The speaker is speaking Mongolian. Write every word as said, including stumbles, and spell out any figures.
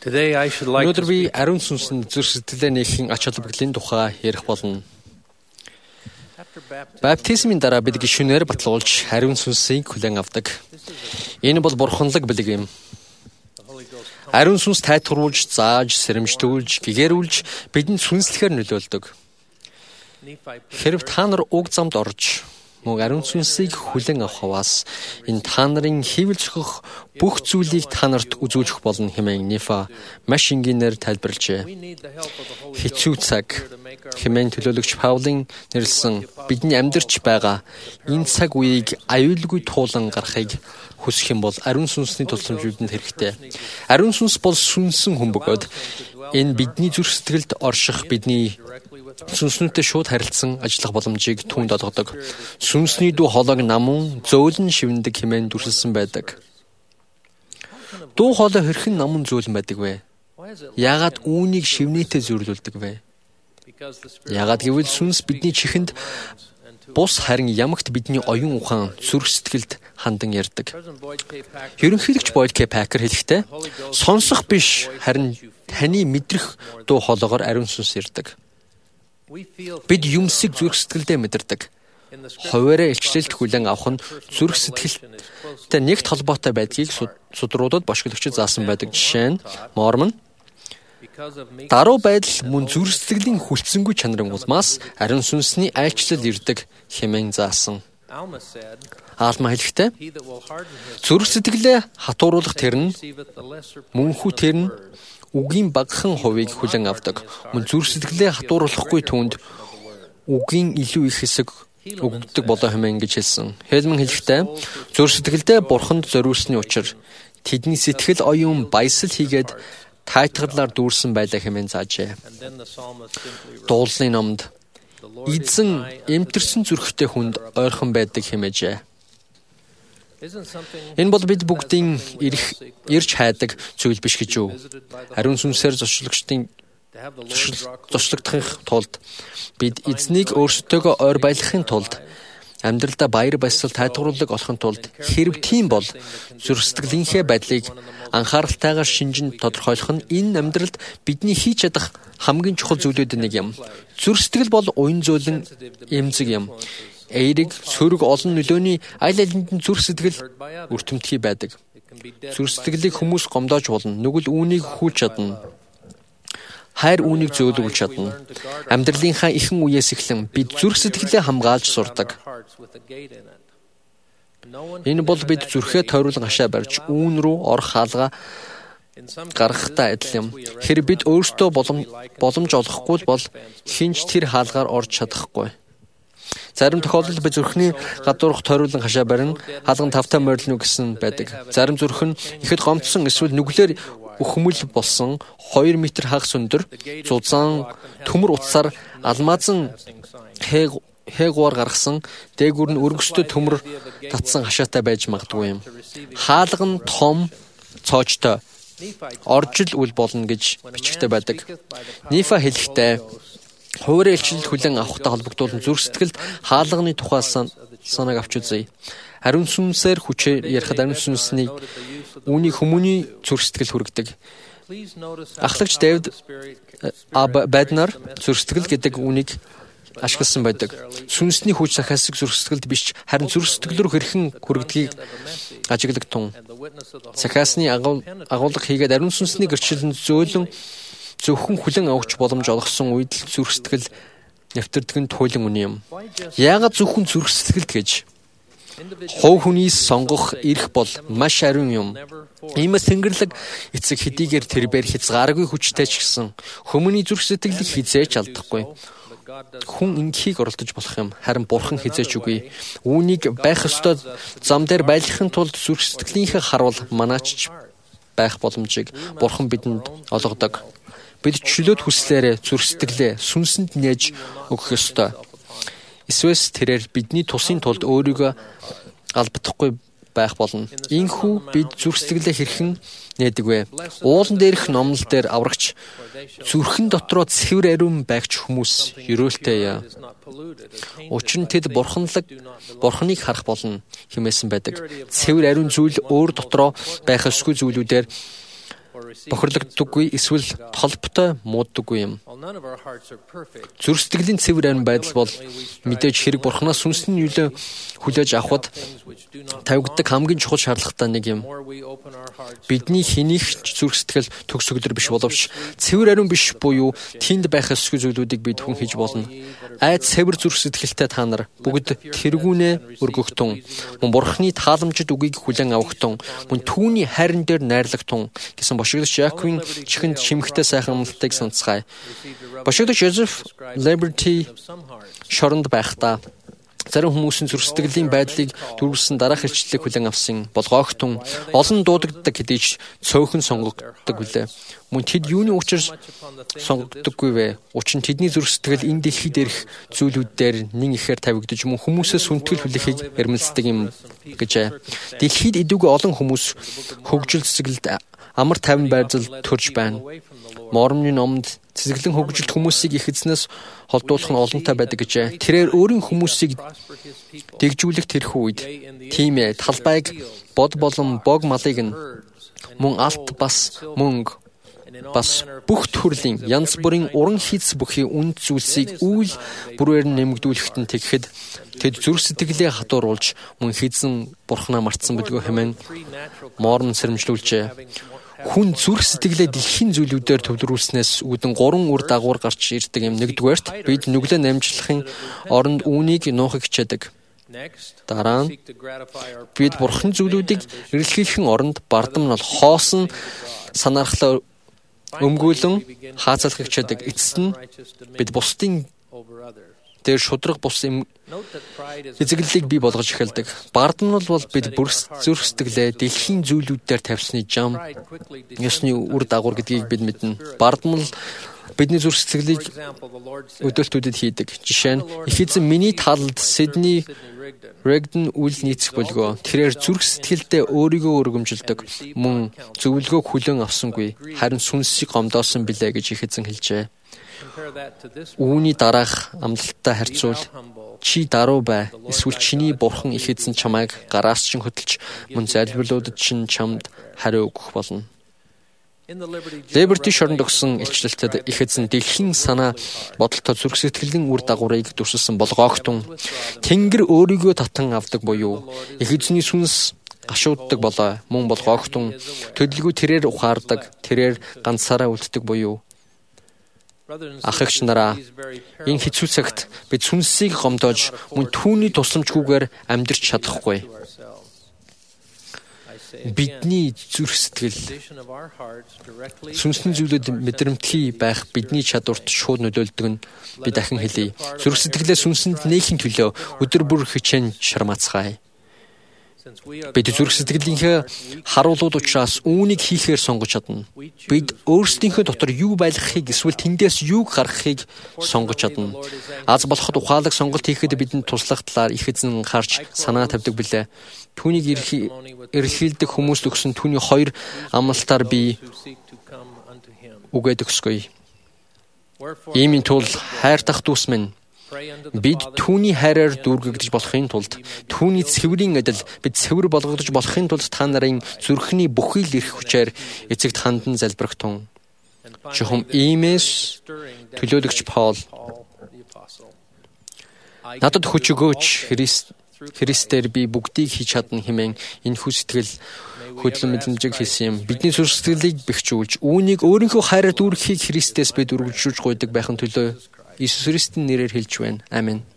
Today I should like to Өнөөдөр би speak ариун сүнсэнд зүрх сэтгэлээ нээхийн ач холбогдлын тухай ярих болно. after baptism. Баптизмын дараа бид гишүүнээр баталгуулж ариун сүнсийг хүлээн авдаг. Энэ бол бурханлаг бэлэг юм. Ариун сүнс тайтгаруулж, зааж, сэрэмжтүүлж, гэгэрүүлж бидэнд сүнслэхээр нөлөөлдөг. Хэрв та нар уг замд орж мөн ариун сүнсийг хүлээн авахаас энэ та нарын хийвэл зохих бүх зүйлийг та нарт үзүүлэх болно хэмээн Нефа маш энгийнээр тайлбарлажээ. Хэцүү цаг хэмээн төлөөлөгч Паулын нэрлсэн бидний амьдарч байгаа энэ цаг үеийг аюулгүй туулан гарахыг хүсэх юм бол ариун сүнсний тусламжууданд хэрэгтэй. Ариун сүнс бол сүнсэн хүн бөгөөд энэ бидний зүрх сэтгэлд орших бидний сүнснүүтэй шууд харилцсан ажиллах боломжийг түүнд олгодог. Сүнсний дуу хоолойг намун зөөлөн шивндэг хэмээн дүрсэлсэн байдаг. Дуу хоолой хэрхэн намун зөөлөн байдаг вэ? Яагаад үүнийг шивнээтэй зөрлүүлдэг вэ? Яагаад гэвэл сүнс бидний чихэнд бус харин ямагт бидний оюун ухаан зүрх сэтгэлд хандан ярьдаг. Ерөнхийлөгч Бойд К. Пакер хэлэхдээ сонсох биш харин таны мэдрэх дуу хоолойгоор ариун сүнс ярьдаг. Бид юмсыг зүрх сэтгэлдээ мэдэрдэг. Хуваараа илчлэлт хүлээн авах нь зүрх сэтгэлтэй нэгт холбоотой байдгийг судруудад бошгодлогчид заасан байдаг. Жишээ нь Мормон даруй байдал мөн зүрх сэтгэлийн хүлцэнгүй чанарын улмаас ариун сүнсний айлчлал ирдэг хэмээн заасан. Аалма хэлэхдээ зүрх сэтгэлээ хатууруулах тэр нь мөнхүү тэр нь үгийн багахан хувийг хүлээн авдаг. Мөн зүрх сэтгэлээ хатууруулахгүй түүнд үгийн илүү их хэсэг өгөгддөг болоо хэмээн гэж хэлсэн. Хэлмэн хэлэхдээ зүрх сэтгэлдээ бурханд зориулсны учир тэдний сэтгэл оюун баясал хийгээд тайтгалаар дүүрсэн байлаа хэмээн заажээ. Дуулны номд эзэн эмтэрсэн зүрхтэй хүнд ойрхон байдаг хэмээжээ. Энэ бол бид бүгдийн ирэх ирж хайдаг зүйл биш гэж юу? Ариун сүнсээр зочлогчдын зочлогдохын тулд бид эзнийг өөрсдөө ойр байлгахын тулд амьдралдаа баяр баясгал тайлбарлаг олохын тулд хэрв тийм бол зүрх сэтгэлийнхээ байдлыг анхааралтайгаар шинжин тодорхойлох нь энэ амьдралд бидний хийж чадах хамгийн чухал зүйлүүдийн нэг юм. Зүрх сэтгэл бол уян зөөлөн эмзэг юм. Эерэг, сөрөг олон нөлөөний аль алинд нь зүрх сэтгэл өртөмтгий байдаг. Зүрх сэтгэлийг хүмүүс гомдоож болно. Нүгэл үүнийг хүлж чадна. Хайр үүнийг зөөлгүүлж чадна. Амьдралынхаа ихэнх үеэс эхлэн бид зүрх сэтгэлээ хамгаалж сурдаг. Энэ бол бид зүрхээ тойруулан хашаа барьж үүн рүү орох хаалга гаргахтай адил юм. Хэрэг бид өөрсдөө болом боломж олохгүй бол хинч тэр хаалгаар орж чадахгүй. Зарим тохиолдолд би зүрхний гадуурх тойруулан хашаа барин хаалган тавтай морилно гэсэн байдаг. Зарим зүрх нь ихэд гомдсон эсвэл нүглээр өхмөл болсон хоёр метр хагас өндөр зузаан төмөр утсаар алмазан хээг хээгуур гаргасан дээгүүр нь өргөстэй төмөр татсан хашаатай байж магадгүй юм. Хаалга нь том цоочтой оржил үл болно гэж бичигтэй байдаг. Нефа хэлэхдээ хуваарь илчлэл хүлээн авахтай холбогдуулан зүрх сэтгэлд хаалганы тухай санааг авч үзье. Ариун сүнсээр хүчээр ярихад ариун сүнсний үүнийг хүмүүний зүрх сэтгэл хүргэдэг. Ахлагч Дэвид Баднар зүрх сэтгэл гэдэг үүнийг ашигласан байдаг. Сүнсний хүч захиасыг зүрх сэтгэлд биш харин зүрх сэтгэл рүү хэрхэн хүргədгийг ажиглагдтун. Захиасны агуулга хийгээд ариун сүнсний гэрчлэлд зөөлөн зөвхөн хүлэн авахч боломж олгосон үед л зүрх сэтгэл нэвтэрдэг нь туйлын үн юм. Яагаад зөвхөн зүрх сэтгэлд гэж? Хов хүнийс сонгох эрх бол маш ариун юм. Иймээс Тэнгэрлэг эцэг хэдийгээр тэрбээр хязгааргүй хүчтэй ч гэсэн хүмүүний зүрх сэтгэлийг хизээч алдахгүй. Хүн инхийг оролдож болох юм. Харин бурхан хизээч үгүй. Үүнийг байх ёстой зам дээр байлгахын тулд зүрх сэтгэлийнхээ харвал манаач байх боломжийг бурхан бидэнд олгодог. Бид чөлөөт хүслээрээ зүрх сэтгэлээ сүнсэнд нээж өгөх ёстой. Эсвэл тэрээр бидний тусын тулд өөрийгөө албадахгүй байх болно. Иймээс бид зүрх сэтгэлээ хэрхэн нээдэг вэ? Уулан дээрх номнол дээр аврагч зүрхэн дотроо цэвэр ариун байгч хүмүүс ерөөлтэй. Учир нь тэд бурханлаг бурханыг харах болно хэмээсэн байдаг. Цэвэр ариун зүйл өөр дотроо байх ёсгүй зүйлүүдээр бохирлогддоггүй эсвэл толботой мууддаггүй юм. Зүрх сэтгэлийн цэвэр арин байдал бол мэдээж хэрэг Бурханаас сүнсний нөлөө хүлээж авахд тавигддаг хамгийн чухал шаардлагатай нэг юм. Бидний хэнийх ч зүрх сэтгэл төгсгөлөр биш боловч цэвэр ариун биш буюу тэнд байх ёсгүй зүйлүүдийг бид хүн хийж болно. Айд цэвэр зүрх сэтгэлтэй та нар бүгд тэргүүнээ өргөхтун, мөн Бурханы тааламжид үгийг хүлээн авахтун, мөн түүний хайран дээр найрлагтун гэсэн бошигдогч Яаковын чихэнд чимхтэй сайхан амлалтыг санацгаая. Бошигдогч Жозеф Liberty шоронд байхдаа зарим хүмүүсийн зүрх сэтгэлийн байдлыг дүүргэсэн дараах илчлэлийг хүлээн авсан болгоогтун олон дуудагддаг хэдий ч цөөхөн сонгогддог билээ. Мөн тэд юуны учир сонгогддоггүй вэ? Учир нь тэдний зүрх сэтгэл энэ дэлхийд ирэх зүйлүүдээр нэн ихээр тавигдж мөн хүмүүсээс сүнтгэл хүлээхийг эрмэлздэг юм гэжээ. Дэлхийд идүүгээ олон хүмүүс хөгжил цэцгэлд амар тайван байрзал төрж байна. Мормны номонд цэцгэлэн хөгжилт хүмүүсийг их эзнээс холдуулах нь олонтой байдаг гэжээ. Тэрээр өөрийн хүмүүсийг дэгжүүлэх тэрхүү үед тийм ээ талбайг бод болон бог малыг нь мөн алт бас мөнгө бас бүх төрлийн янз бүрийн уран хийц бүхий үнд зүйлсийг үйл бүрээр нэмэгдүүлэхэд нь тэгэхэд тэд зүрх сэтгэлээ хатууруулж мөн хийзэн Бурханаа мартсан билгүй хэмээн Мормон сэрэмжлүүлжээ. Хүн зүрх сэтгэлээ дэлхийн зүйлүүдээр төвлөрүүлснээс үүдэн гурван үр дагавар гарч ирдэг юм. Нэгдүгээрт бид нүглээ намжлахын оронд үүнийг нуухыг хичээдэг. Дараа нь бид Бурханы зүйлүүдийг эрэлхийлэхин оронд бардам нь хоосон санаархлаа өмгөөлөн хаацалахыг хичээдэг. Эцэст нь бид бусдын дээр шудраг бус юм эзэглэлийг бий болгож эхэлдэг. Бардамнал бол бид бүрс зүрх сэтгэлээ дэлхийн зүйлүүдээр тавьсны жам ёсны үр дагавар гэдгийг бид мэднэ. Бардамнал бидний зүрх сэтгэлийг өдөөлтүүдэд хийдэг. Жишээ нь их эзэн миний талд Сидни Рэгдэн үл нийцэх болгоо. Тэрээр зүрх сэтгэлдээ өөрийгөө өргөмжилдөг. Мөн зөвлөгөөг хүлээн авсангүй. Харин сүнсийг гомдоосон билээ гэж их эзэн хэлжээ. Үүний дараах амлалттай харьцуул чи даруй бай. Эсвэл чиний бурхан их эзэн чамайг гараас чинь хөдөлж мөн залбирлуудад чинь чамд хариу өгөх болно. Liberty шоронд өгсөн илчлэлтэд их эзэн дэлхийн санаа бодолтой зүрх сэтгэлийн үр дагаврыг дүрсэлсэн болгоогтун Тэнгэр өөрийгөө татан авдаг буюу их эзний сүнс гашууддаг болоо. Мөн болгоогтун төлөлгүй тэрээр ухаардаг, тэрээр ганцаараа үлддэг буюу ах эгч нараа энэ хэцүү цагт бид сүнсийг гомдоож мөн түүний тусламжгүйгээр амьдрч чадахгүй. Бидний зүрх сэтгэл сүнсний зүйлүүд мэдрэмтгий байх бидний чадварт шууд нөлөөлдөг нь би дахин хэлье. Зүрх сэтгэлээ сүнсэнд нээхийн төлөө өдөр бүр хичээн шармацгаая. Бид зүрх сэтгэлийнхээ харуулууд учраас үүнийг хийхээр сонгож чадна. Бид өөрсдийнхөө дотор юу байлгахыг эсвэл тэндээс юуг гаргахыг сонгож чадна. Аз болоход ухаалаг сонголт хийхэд бидэнд туслах талаар их эзэн харж санаа тавьдаг билээ. Түүнийг эрэлхийлдэг хүмүүст өгсөн түүний хоёр амлалтаар би үгээд өгсгөе. Иймийн тул хайр тах дүүс минь бид түүний хайраар дүүргэгдэж болохын тулд түүний цэврийн адил бид цэвэр болгогдож болохын тулд та нарын зүрхний бүхий л эрх хүчээр эцэгт хандан залбирахтун. Чухам иймээс төлөөлөгч Паул надад хүч өгөөч Христ Христээр би бүгдийг хийж чадна хэмээн энэхүү сэтгэл хөдлөн мэдрэмжийг хэлсэн юм. Бидний зүрх сэтгэлийг бэхжүүлж үүнийг өөрийнхөө хайраар дүүргэхийг Христээс бид үргэлжлүүлж гуйдаг байхын төлөө Иесус Христийн нэрээр хэлж байна. Амен.